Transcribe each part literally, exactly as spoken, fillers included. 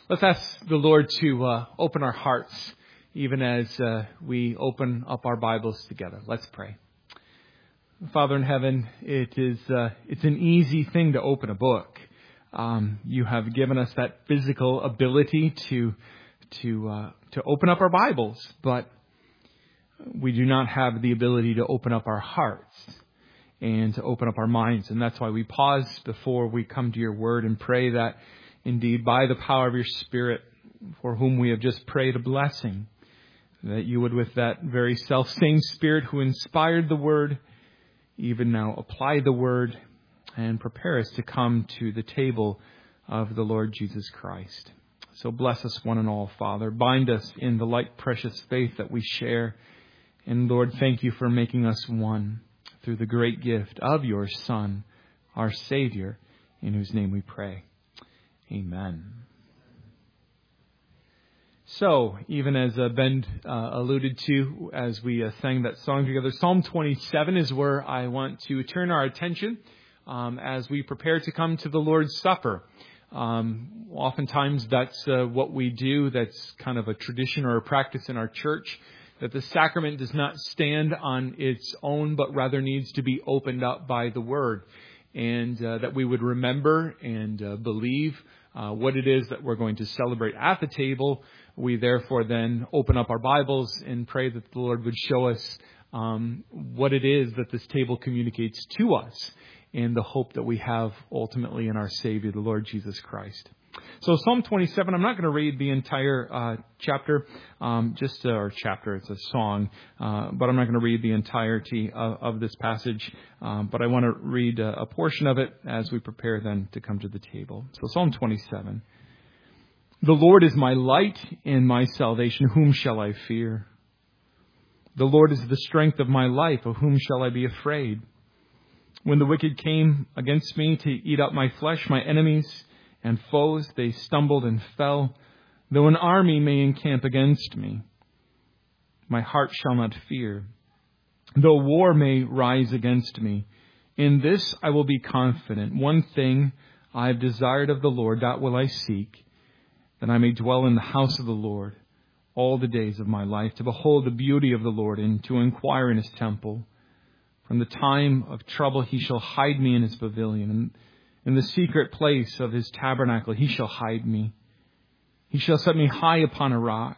Let's ask the Lord to uh, open our hearts, even as uh, we open up our Bibles together. Let's pray. Father in heaven, it is uh, it's an easy thing to open a book. Um, you have given us that physical ability to to uh, to open up our Bibles, but we do not have the ability to open up our hearts and to open up our minds. And that's why we pause before we come to your word and pray that indeed, by the power of your Spirit, for whom we have just prayed a blessing, that you would, with that very self-same Spirit who inspired the word, even now apply the word and prepare us to come to the table of the Lord Jesus Christ. So bless us one and all, Father. Bind us in the like precious faith that we share. And Lord, thank you for making us one through the great gift of your Son, our Savior, in whose name we pray. Amen. So, even as uh, Ben uh, alluded to as we uh, sang that song together, Psalm twenty-seven is where I want to turn our attention um, as we prepare to come to the Lord's Supper. Um, oftentimes that's uh, what we do. That's kind of a tradition or a practice in our church, that the sacrament does not stand on its own, but rather needs to be opened up by the Word. And uh, that we would remember and uh, believe uh, what it is that we're going to celebrate at the table. We therefore then open up our Bibles and pray that the Lord would show us um, what it is that this table communicates to us and the hope that we have ultimately in our Savior, the Lord Jesus Christ. So Psalm twenty-seven, I'm not going to read the entire uh, chapter, um, just uh, or chapter, it's a song, uh, but I'm not going to read the entirety of, of this passage, um, but I want to read a, a portion of it as we prepare then to come to the table. So Psalm twenty-seven. The Lord is my light and my salvation. Whom shall I fear? The Lord is the strength of my life. Of whom shall I be afraid? When the wicked came against me to eat up my flesh, my enemies and foes, they stumbled and fell. Though an army may encamp against me, my heart shall not fear. Though war may rise against me, in this I will be confident. One thing I have desired of the Lord, that will I seek, that I may dwell in the house of the Lord all the days of my life, to behold the beauty of the Lord and to inquire in his temple. From the time of trouble he shall hide me in his pavilion, and in the secret place of his tabernacle he shall hide me. He shall set me high upon a rock.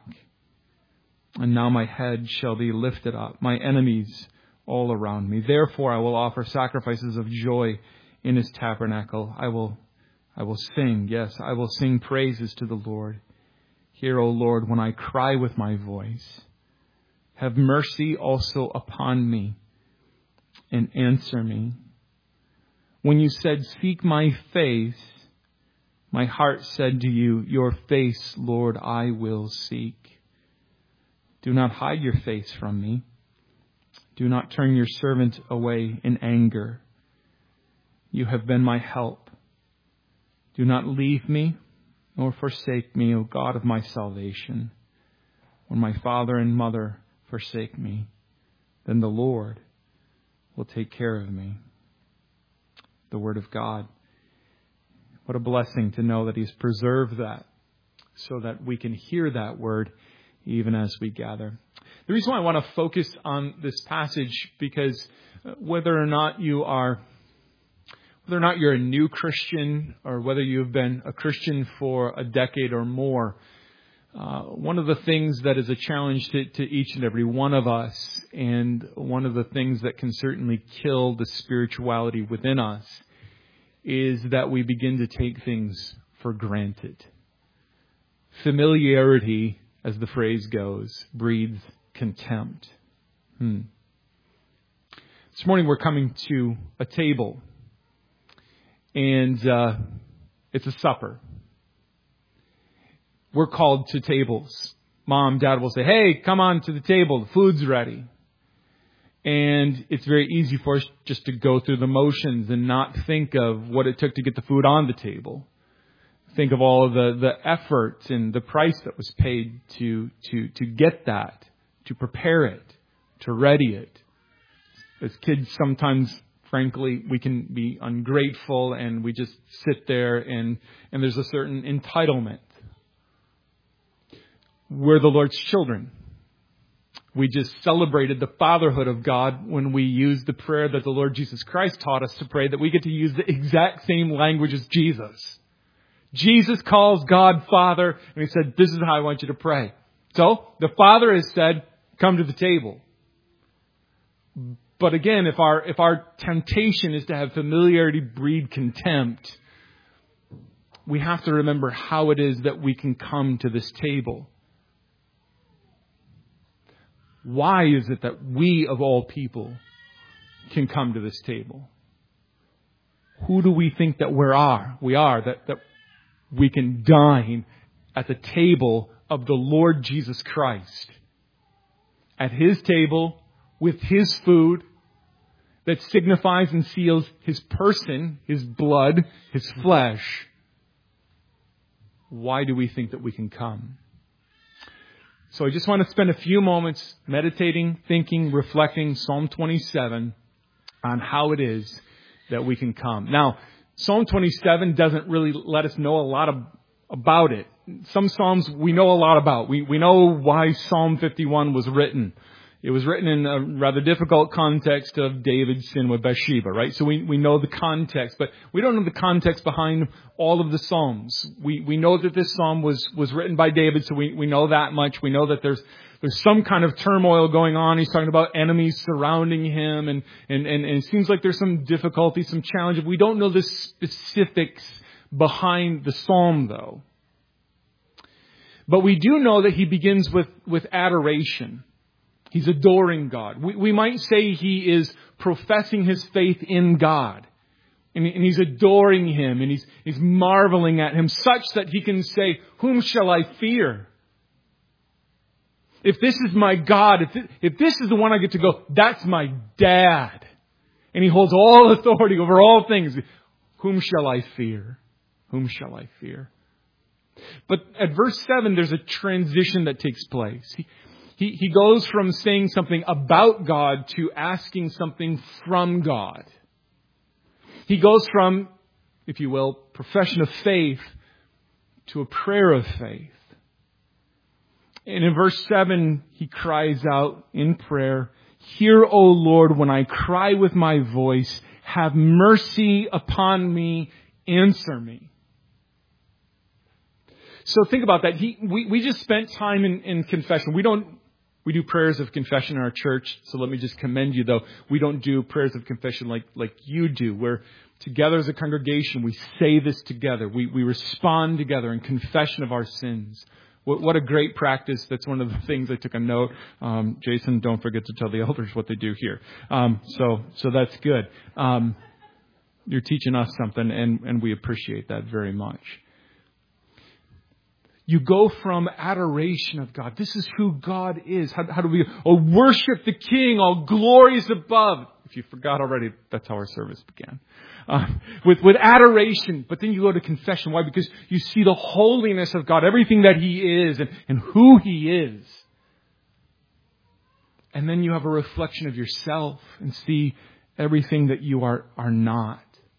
And now my head shall be lifted up, my enemies all around me. Therefore I will offer sacrifices of joy in his tabernacle. I will, I will sing, yes, I will sing praises to the Lord. Hear, O Lord, when I cry with my voice. Have mercy also upon me and answer me. When you said, seek my face, my heart said to you, your face, Lord, I will seek. Do not hide your face from me. Do not turn your servant away in anger. You have been my help. Do not leave me nor forsake me, O God of my salvation. When my father and mother forsake me, then the Lord will take care of me. The Word of God. What a blessing to know that He's preserved that so that we can hear that Word even as we gather. The reason why I want to focus on this passage, because whether or not you are, whether or not you're a new Christian or whether you've been a Christian for a decade or more, Uh, one of the things that is a challenge to, to each and every one of us, and one of the things that can certainly kill the spirituality within us, is that we begin to take things for granted. Familiarity, as the phrase goes, breeds contempt. Hmm. This morning we're coming to a table, and uh, it's a supper. We're called to tables. Mom, Dad will say, hey, come on to the table. The food's ready. And it's very easy for us just to go through the motions and not think of what it took to get the food on the table. Think of all of the, the effort and the price that was paid to, to, to get that, to prepare it, to ready it. As kids, sometimes, frankly, we can be ungrateful and we just sit there and, and there's a certain entitlement. We're the Lord's children. We just celebrated the fatherhood of God when we used the prayer that the Lord Jesus Christ taught us to pray, that we get to use the exact same language as Jesus. Jesus calls God Father, and He said, this is how I want you to pray. So, the Father has said, come to the table. But again, if our if our temptation is to have familiarity breed contempt, we have to remember how it is that we can come to this table. Why is it that we, of all people, can come to this table? Who do we think that we are? We are, that, that we can dine at the table of the Lord Jesus Christ. At His table, with His food, that signifies and seals His person, His blood, His flesh. Why do we think that we can come? So I just want to spend a few moments meditating, thinking, reflecting Psalm twenty-seven on how it is that we can come. Now, Psalm twenty-seven doesn't really let us know a lot of, about it. Some Psalms we know a lot about. We, we know why Psalm fifty-one was written. It was written in a rather difficult context of David's sin with Bathsheba, right? So we, we know the context, but we don't know the context behind all of the Psalms. We, we know that this Psalm was, was written by David, so we, we know that much. We know that there's, there's some kind of turmoil going on. He's talking about enemies surrounding him, and, and, and, and it seems like there's some difficulty, some challenge. We don't know the specifics behind the Psalm, though. But we do know that he begins with, with adoration. He's adoring God. We, we might say he is professing his faith in God. And, and he's adoring Him, and he's, he's marveling at Him such that he can say, whom shall I fear? If this is my God, if, this, if this is the one I get to go, that's my dad. And he holds all authority over all things. Whom shall I fear? Whom shall I fear? But at verse seven, there's a transition that takes place. He, He, he goes from saying something about God to asking something from God. He goes from, if you will, profession of faith to a prayer of faith. And in verse seven, he cries out in prayer, hear, O Lord, when I cry with my voice, have mercy upon me, answer me. So think about that. He, we, we just spent time in, in confession. We don't We do prayers of confession in our church, so let me just commend you, though. We don't do prayers of confession like, like you do, where together as a congregation, we say this together. We, we respond together in confession of our sins. What, what a great practice. That's one of the things I took a note. Um, Jason, don't forget to tell the elders what they do here. Um, so, so that's good. Um, you're teaching us something, and, and we appreciate that very much. You go from adoration of God. This is who God is. How, how do we oh, worship the King, all glories above? If you forgot already, that's how our service began. Uh, with, with adoration. But then you go to confession. Why? Because you see the holiness of God, everything that He is and, and who He is. And then you have a reflection of yourself and see everything that you are, are not.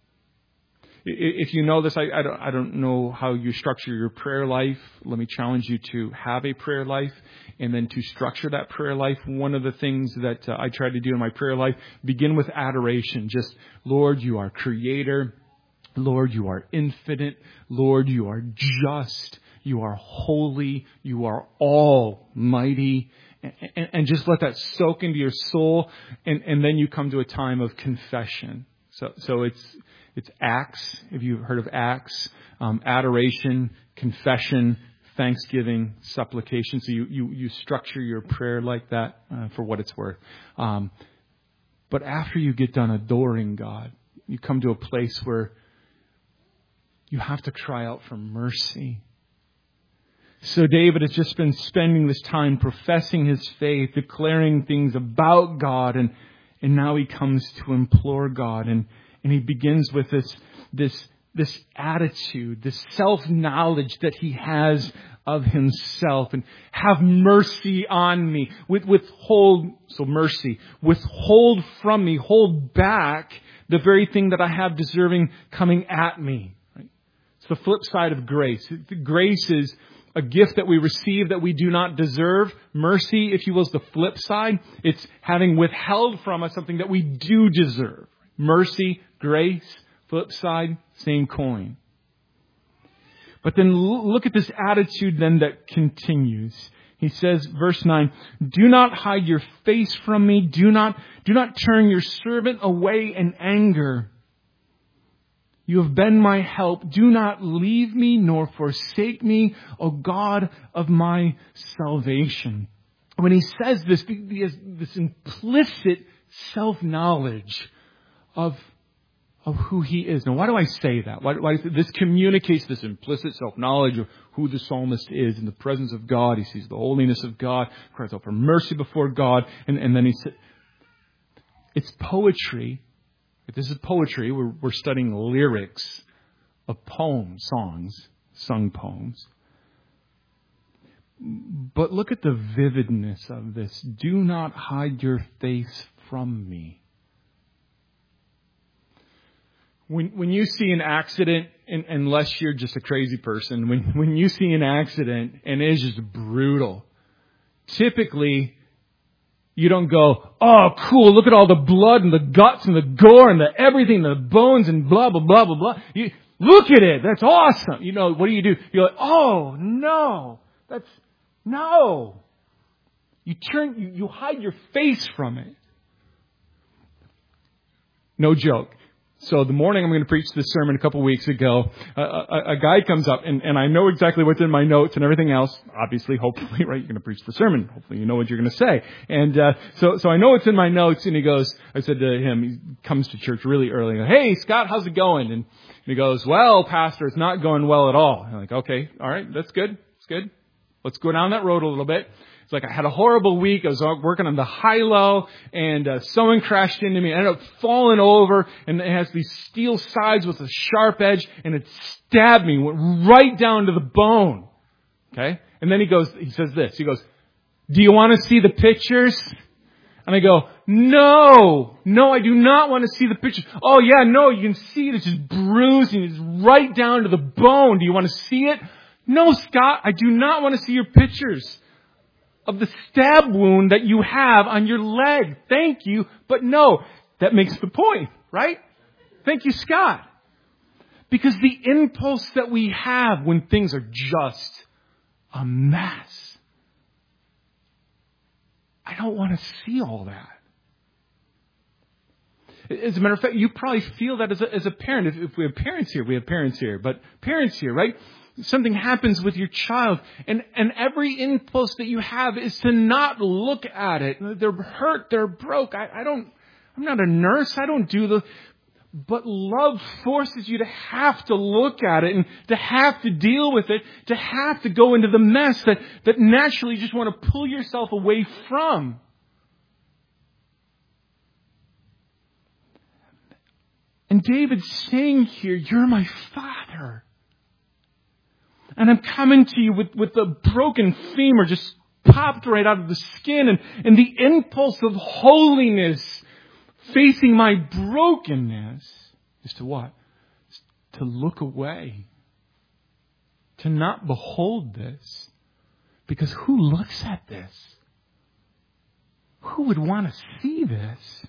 If you know this, I, I, don't, I don't know how you structure your prayer life. Let me challenge you to have a prayer life and then to structure that prayer life. One of the things that uh, I try to do in my prayer life, begin with adoration. Just, Lord, you are creator. Lord, you are infinite. Lord, you are just. You are holy. You are almighty. And, and, and just let that soak into your soul. And, and then you come to a time of confession. So, so it's, It's acts, if you've heard of acts, um, adoration, confession, thanksgiving, supplication. So you, you, you structure your prayer like that uh, for what it's worth. Um, but after you get done adoring God, you come to a place where you have to cry out for mercy. So David has just been spending this time professing his faith, declaring things about God, and, and now he comes to implore God. And And he begins with this, this, this attitude, this self-knowledge that he has of himself. And have mercy on me. With, withhold, so mercy, withhold from me, hold back the very thing that I have deserving coming at me. Right? It's the flip side of grace. Grace is a gift that we receive that we do not deserve. Mercy, if you will, is the flip side. It's having withheld from us something that we do deserve. Mercy, grace, flip side, same coin. But then look at this attitude then that continues. He says, verse nine, do not hide your face from me. Do not, do not turn your servant away in anger. You have been my help. Do not leave me nor forsake me, O God of my salvation. When he says this, he has this implicit self-knowledge of of who he is. Now, why do I say that? Why, why this communicates this implicit self-knowledge of who the psalmist is in the presence of God. He sees the holiness of God, cries out for mercy before God, and, and then he said, it's poetry. If this is poetry, we're, we're studying lyrics of poems, songs, sung poems. But look at the vividness of this. Do not hide your face from me. When when you see an accident, and, unless you're just a crazy person, when, when you see an accident and it is just brutal, typically you don't go, oh, cool, look at all the blood and the guts and the gore and the everything, the bones and blah, blah, blah, blah, blah. You, look at it. That's awesome. You know, what do you do? You're like, oh, no. That's, no. You turn, you, you hide your face from it. No joke. So the morning I'm going to preach this sermon a couple weeks ago, a, a, a guy comes up, and, and I know exactly what's in my notes and everything else. Obviously, hopefully, right, you're going to preach the sermon. Hopefully you know what you're going to say. And uh, so so I know it's in my notes, and he goes, I said to him, he comes to church really early, and I go, hey, Scott, how's it going? And he goes, well, Pastor, it's not going well at all. I'm like, okay, all right, that's good. That's good. Let's go down that road a little bit. It's like I had a horrible week. I was working on the high-low, and uh, someone crashed into me. I ended up falling over, and it has these steel sides with a sharp edge, and it stabbed me, went right down to the bone. Okay? And then he goes, he says this. He goes, do you want to see the pictures? And I go, no, no, I do not want to see the pictures. Oh, yeah, no, you can see it. It's just bruised, and it's right down to the bone. Do you want to see it? No, Scott, I do not want to see your pictures of the stab wound that you have on your leg. Thank you. But no, that makes the point, right? Thank you, Scott. Because the impulse that we have when things are just a mess, I don't want to see all that. As a matter of fact, you probably feel that as a, as a parent. If, if we have parents here, we have parents here. But parents here, right? Something happens with your child, and, and every impulse that you have is to not look at it. They're hurt, they're broke. I, I don't, I'm not a nurse. I don't do the, but love forces you to have to look at it and to have to deal with it, to have to go into the mess that, that naturally you just want to pull yourself away from. And David's saying here, you're my Father. And I'm coming to you with, with the broken femur just popped right out of the skin. And, and the impulse of holiness facing my brokenness is to what? To look away. To not behold this. Because who looks at this? Who would want to see this?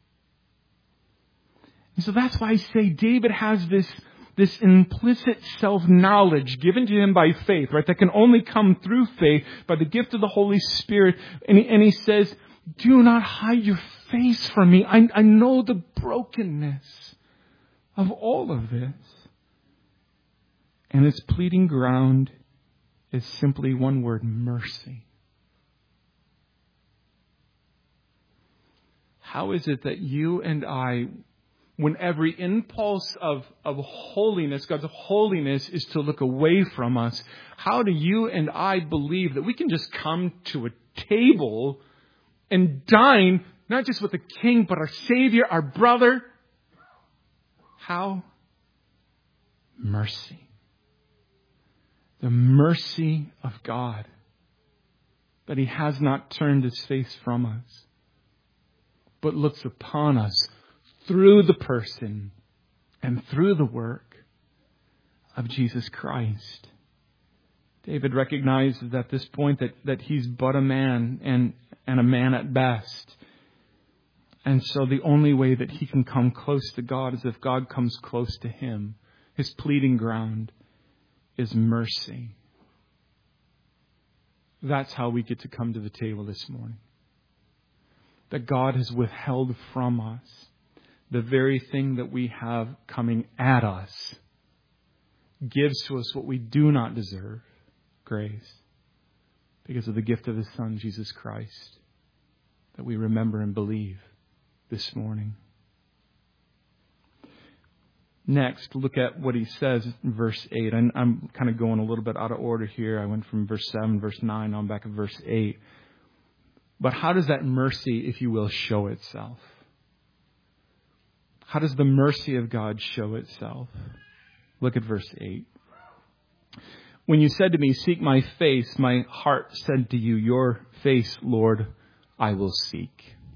And so that's why I say David has this This implicit self-knowledge given to him by faith, right? That can only come through faith by the gift of the Holy Spirit. And he, and he says, do not hide your face from me. I, I know the brokenness of all of this. And its pleading ground is simply one word, mercy. How is it that you and I, when every impulse of, of holiness, God's holiness, is to look away from us, how do you and I believe that we can just come to a table and dine, not just with the King, but our Savior, our brother? How? Mercy. The mercy of God, that He has not turned His face from us, but looks upon us through the person and through the work of Jesus Christ. David recognizes at this point that, that he's but a man and, and a man at best. And so the only way that he can come close to God is if God comes close to him. His pleading ground is mercy. That's how we get to come to the table this morning. That God has withheld from us the very thing that we have coming at us, gives to us what we do not deserve, grace, because of the gift of His Son, Jesus Christ, that we remember and believe this morning. Next, look at what he says in verse eight. I'm, I'm kind of going a little bit out of order here. I went from verse seven, verse nine, on back to verse eight. But how does that mercy, if you will, show itself? How does the mercy of God show itself? Look at verse eight. When you said to me, seek my face, my heart said to you, your face, Lord, I will seek.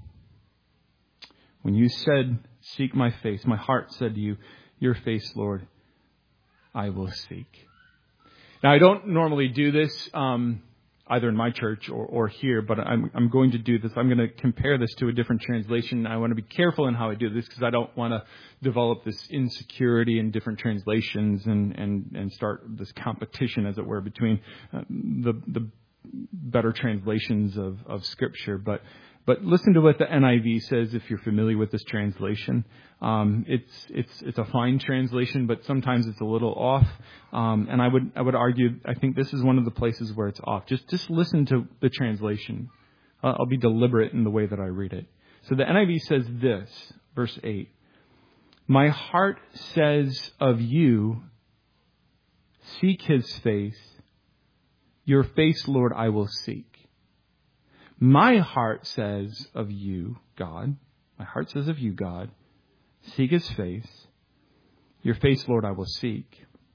When you said, seek my face, my heart said to you, your face, Lord, I will seek. Now, I don't normally do this, um, either in my church or, or here, but I'm, I'm going to do this. I'm going to compare this to a different translation. I want to be careful in how I do this because I don't want to develop this insecurity in different translations and, and, and start this competition, as it were, between uh, the, the better translations of, of Scripture. But But listen to what the N I V says if you're familiar with this translation. Um, it's it's it's a fine translation, but sometimes it's a little off. Um, and I would I would argue I think this is one of the places where it's off. Just just listen to the translation. Uh, I'll be deliberate in the way that I read it. So the N I V says this, verse eight. My heart says of you, seek His face. Your face, Lord, I will seek. My heart says of you, God, my heart says of you, God, seek His face. Your face, Lord, I will seek.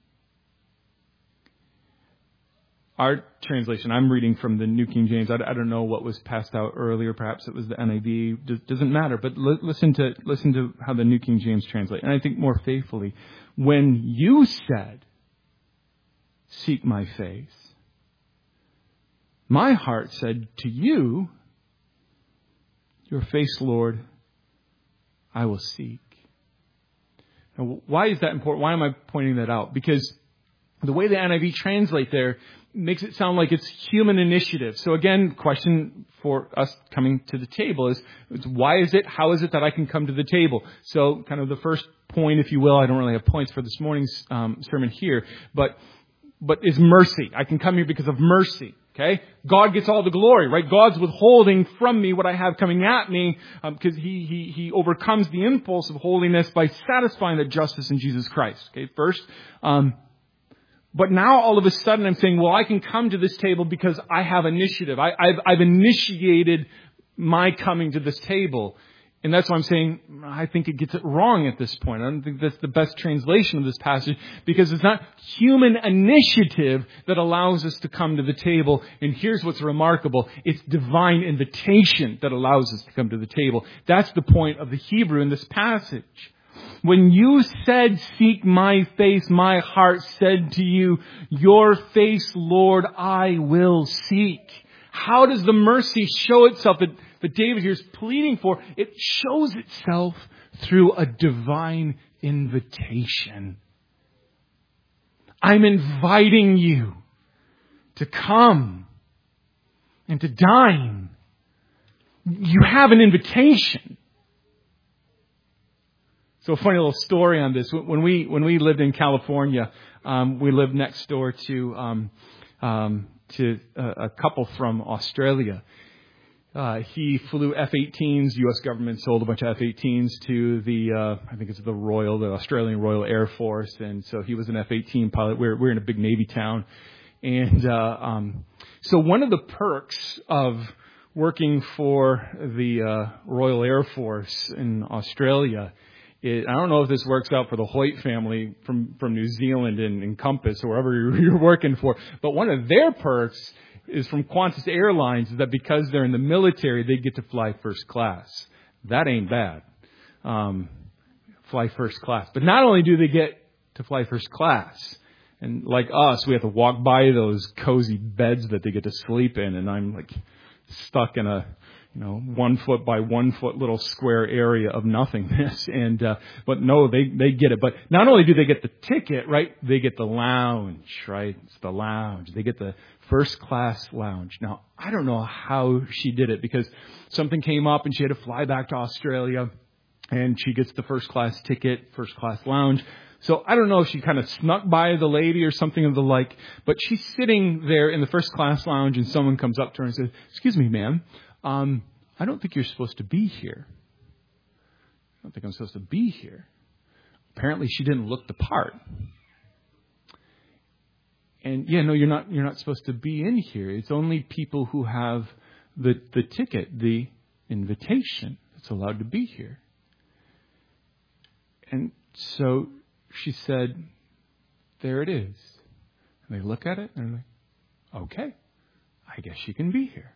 Our translation, I'm reading from the New King James. I, I don't know what was passed out earlier. Perhaps it was the N I V. It doesn't matter. But li- listen to listen to how the New King James translates. And I think more faithfully, when you said, seek my face, my heart said to you, your face, Lord, I will seek. Now, why is that important? Why am I pointing that out? Because the way the N I V translate there makes it sound like it's human initiative. So again, question for us coming to the table is, is why is it, how is it that I can come to the table? So kind of the first point, if you will, I don't really have points for this morning's um, sermon here, but but is mercy. I can come here because of mercy. Okay? God gets all the glory, right? God's withholding from me what I have coming at me because um, he, he, he overcomes the impulse of holiness by satisfying the justice in Jesus Christ. Okay, first. Um, but now all of a sudden I'm saying, well, I can come to this table because I have initiative. I, I've, I've initiated my coming to this table. And that's why I'm saying I think it gets it wrong at this point. I don't think that's the best translation of this passage because it's not human initiative that allows us to come to the table. And here's what's remarkable. It's divine invitation that allows us to come to the table. That's the point of the Hebrew in this passage. When you said, seek my face, my heart said to you, your face, Lord, I will seek. How does the mercy show itself that that David here is pleading for? It shows itself through a divine invitation. I'm inviting you to come and to dine. You have an invitation. So a funny little story on this. When we when we lived in California, um, we lived next door to um, um, to a, a couple from Australia. Uh, he flew F eighteens. U S government sold a bunch of F eighteens to the, uh, I think it's the Royal, the Australian Royal Air Force. And so he was an F eighteen pilot. We're, we're in a big Navy town. And, uh, um, so one of the perks of working for the, uh, Royal Air Force in Australia is, I don't know if this works out for the Hoyt family from, from New Zealand and, and Compass or wherever you're, you're working for, but one of their perks is from Qantas Airlines is that because they're in the military, they get to fly first class. That ain't bad. Um, fly first class. But not only do they get to fly first class, And like us, we have to walk by those cozy beds that they get to sleep in. And I'm like stuck in a, you know, one foot by one foot little square area of nothingness. And, uh, but no, they, they get it. But not only do they get the ticket, right? They get the lounge, right? It's the lounge. They get the first class lounge. Now, I don't know how she did it because something came up and she had to fly back to Australia and she gets the first class ticket, first class lounge. So I don't know if she kind of snuck by the lady or something of the like, but she's sitting there in the first class lounge and someone comes up to her and says, "Excuse me, ma'am. Um, I don't think you're supposed to be here. I don't think I'm supposed to be here." Apparently she didn't look the part. And yeah, no, you're not, you're not supposed to be in here. It's only people who have the, the ticket, the invitation that's allowed to be here. And so she said, "There it is." And they look at it and they're like, "Okay, I guess she can be here."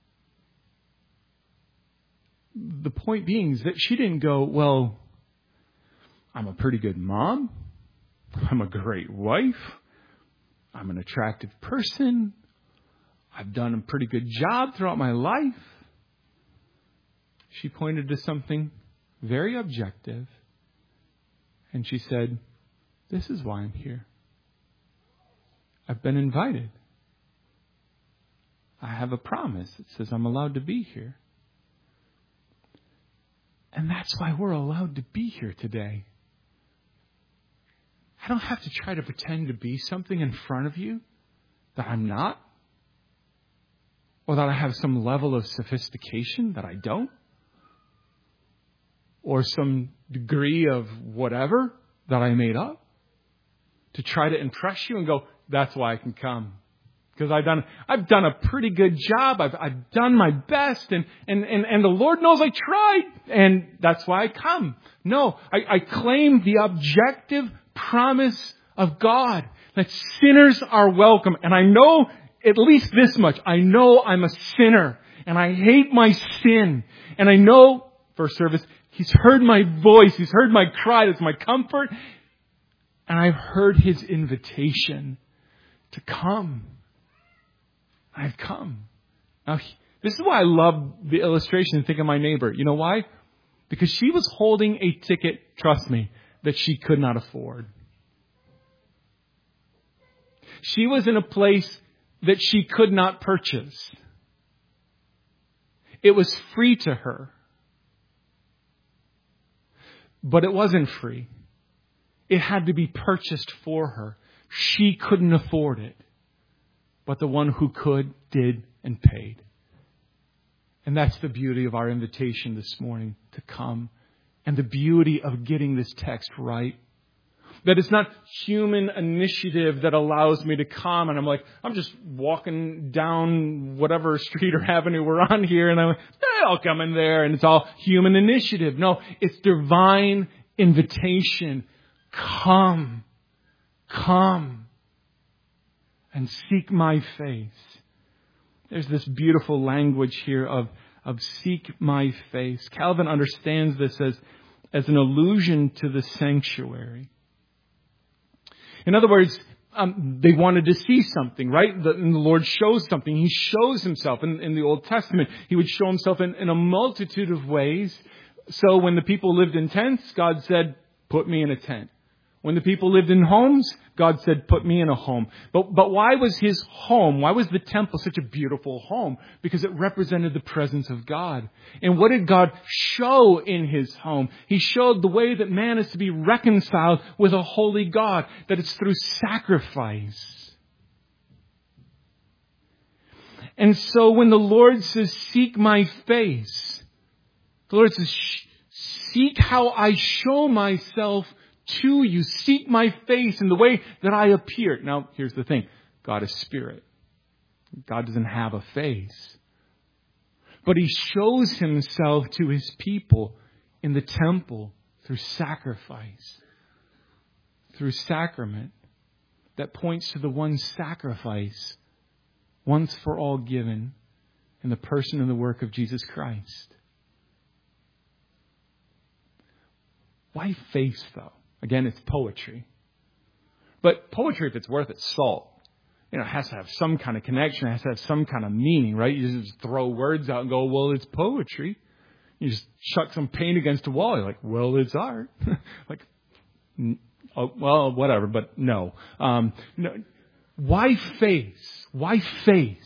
The point being is that she didn't go, "Well, I'm a pretty good mom. I'm a great wife. I'm an attractive person. I've done a pretty good job throughout my life." She pointed to something very objective. And she said, "This is why I'm here. I've been invited. I have a promise that says I'm allowed to be here." And that's why we're allowed to be here today. I don't have to try to pretend to be something in front of you that I'm not, or that I have some level of sophistication that I don't, or some degree of whatever that I made up to try to impress you and go, "That's why I can come. Because I've done, I've done a pretty good job. I've, I've done my best and, and, and, and the Lord knows I tried and that's why I come." No, I, I claim the objective promise of God that sinners are welcome. And I know at least this much. I know I'm a sinner and I hate my sin. And I know, first service, He's heard my voice. He's heard my cry. That's my comfort. And I've heard His invitation to come. I've come. Now, this is why I love the illustration. Think of my neighbor. You know why? Because she was holding a ticket, trust me, that she could not afford. She was in a place that she could not purchase. It was free to her. But it wasn't free. It had to be purchased for her. She couldn't afford it. But the one who could, did, and paid. And that's the beauty of our invitation this morning to come. And the beauty of getting this text right. That it's not human initiative that allows me to come. And I'm like, I'm just walking down whatever street or avenue we're on here. And I'm like, eh, I'll come in there. And it's all human initiative. No, it's divine invitation. Come. Come. And seek my face. There's this beautiful language here of, of seek my face. Calvin understands this as, as an allusion to the sanctuary. In other words, um, they wanted to see something, right? The, and the Lord shows something. He shows Himself. In, in the Old Testament, He would show Himself in, in a multitude of ways. So when the people lived in tents, God said, "Put me in a tent." When the people lived in homes, God said, "Put me in a home." But, but why was His home, why was the temple such a beautiful home? Because it represented the presence of God. And what did God show in His home? He showed the way that man is to be reconciled with a holy God, that it's through sacrifice. And so when the Lord says, "Seek my face," the Lord says, "Seek how I show myself to you. Seek my face in the way that I appear." Now, here's the thing. God is spirit. God doesn't have a face. But He shows Himself to His people in the temple through sacrifice, through sacrament that points to the one sacrifice once for all given in the person and the work of Jesus Christ. Why face, though? Again, it's poetry. But poetry, if it's worth its salt, you know, it has to have some kind of connection. It has to have some kind of meaning, right? You just throw words out and go, well, it's poetry. You just chuck some paint against a wall. You're like, well, it's art. like, oh, well, whatever, but no. Um, no. Why face? Why face?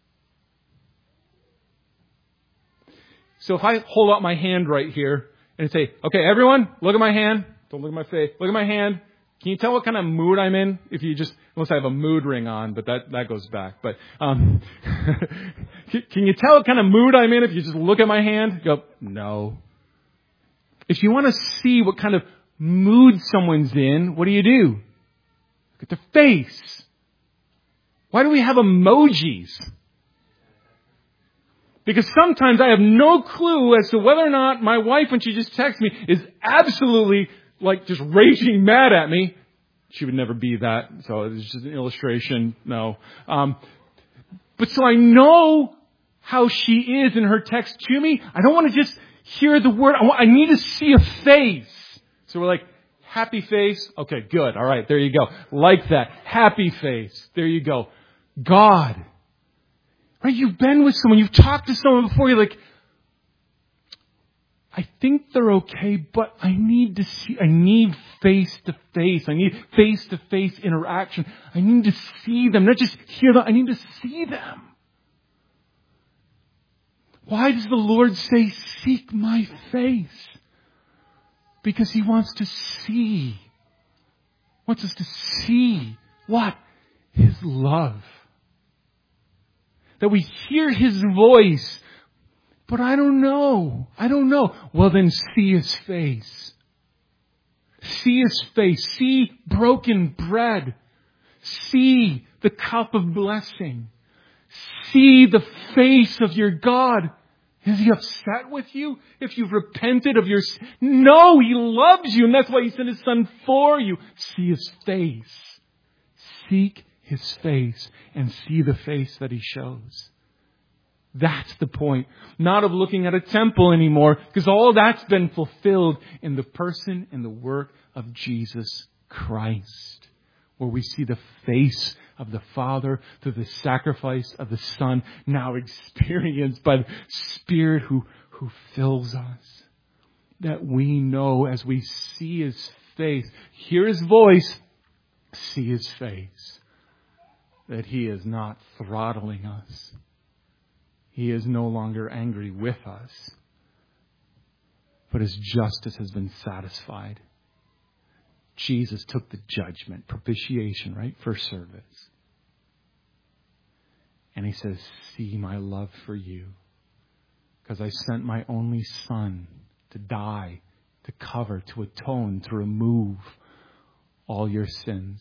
So if I hold out my hand right here and say, okay, everyone, look at my hand. Don't look at my face. Look at my hand. Can you tell what kind of mood I'm in? If you just, unless I have a mood ring on, but that, that goes back. But, um, can you tell what kind of mood I'm in if you just look at my hand? Go, no. If you want to see what kind of mood someone's in, what do you do? Look at their face. Why do we have emojis? Because sometimes I have no clue as to whether or not my wife, when she just texts me, is absolutely like just raging mad at me. She would never be that. So it's just an illustration. No. Um, but so I know how she is in her text to me. I don't want to just hear the word. I, want, I need to see a face. So we're like, happy face. Okay, good. All right. There you go. Like that. Happy face. There you go. God. Right? You've been with someone. You've talked to someone before. You're like, I think they're okay, but I need to see, I need face to face. I need face to face interaction. I need to see them, not just hear them. I need to see them. Why does the Lord say, seek my face? Because He wants to see. Wants us to see what? His love. That we hear His voice. But I don't know. I don't know. Well, then see His face. See His face. See broken bread. See the cup of blessing. See the face of your God. Is He upset with you if you've repented of your sin? No, He loves you, and that's why He sent His Son for you. See His face. Seek His face and see the face that He shows. That's the point. Not of looking at a temple anymore, because all that's been fulfilled in the person and the work of Jesus Christ, where we see the face of the Father through the sacrifice of the Son, now experienced by the Spirit who, who fills us. That we know as we see His face, hear His voice, see His face, that He is not throttling us. He is no longer angry with us, but His justice has been satisfied. Jesus took the judgment, propitiation, right, for service. And He says, see my love for you, because I sent my only Son to die, to cover, to atone, to remove all your sins.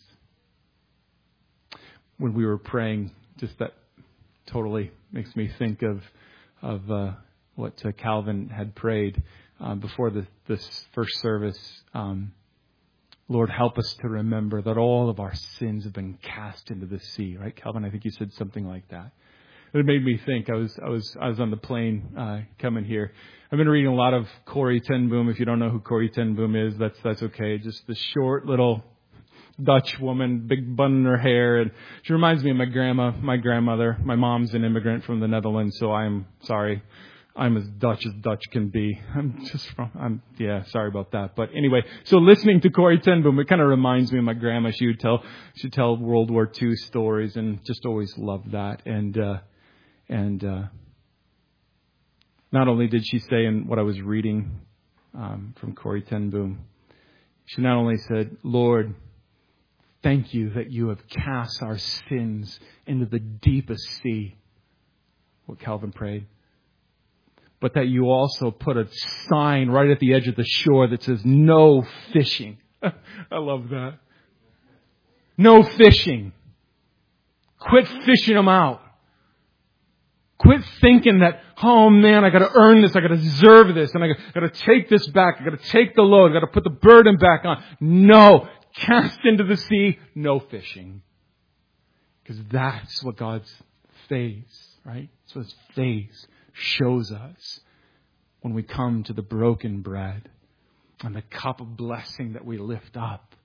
When we were praying, just that totally makes me think of of uh, what uh, Calvin had prayed uh, before the, this first service. Um, Lord, help us to remember that all of our sins have been cast into the sea. Right, Calvin? I think you said something like that. It made me think. I was I was I was on the plane uh, coming here. I've been reading a lot of Corrie ten Boom. If you don't know who Corrie ten Boom is, that's that's okay. Just the short little Dutch woman, big bun in her hair, and she reminds me of my grandma, my grandmother. My mom's an immigrant from the Netherlands, so I'm sorry. I'm as Dutch as Dutch can be. I'm just from, I'm, yeah, sorry about that. But anyway, so listening to Corrie ten Boom, it kind of reminds me of my grandma. She would tell, she'd tell World War Two stories, and just always loved that. And, uh, and, uh, not only did she say in what I was reading, um, from Corrie ten Boom, she not only said, Lord, thank you that you have cast our sins into the deepest sea, what Calvin prayed, but that you also put a sign right at the edge of the shore that says no fishing. I love that. No fishing. Quit fishing them out. Quit thinking that, oh man, I got to earn this, I got to deserve this, and I got to take this back, I got to take the load, I got to put the burden back on. No. Cast into the sea, no fishing. Because that's what God's face, right? That's what His face shows us when we come to the broken bread and the cup of blessing that we lift up.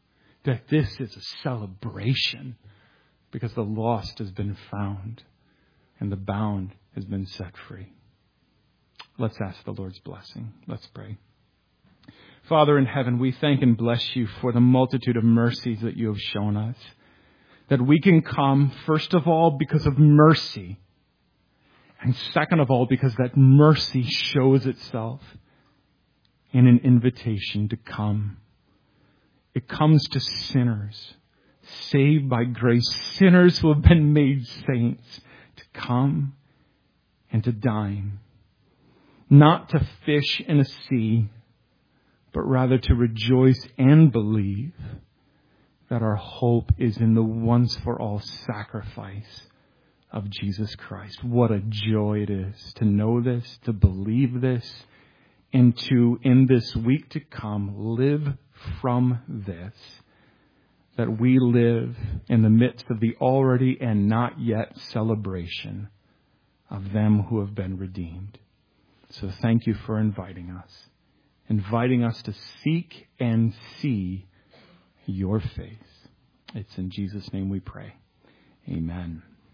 that this is a celebration because the lost has been found and the bound has been set free. Let's ask the Lord's blessing. Let's pray. Father in heaven, we thank and bless you for the multitude of mercies that you have shown us. That we can come, first of all, because of mercy. And second of all, because that mercy shows itself in an invitation to come. It comes to sinners, saved by grace, sinners who have been made saints, to come and to dine. Not to fish in a sea, but rather to rejoice and believe that our hope is in the once-for-all sacrifice of Jesus Christ. What a joy it is to know this, to believe this, and to, in this week to come, live from this. That we live in the midst of the already and not yet celebration of them who have been redeemed. So thank you for inviting us. Inviting us to seek and see your face. It's in Jesus' name we pray. Amen.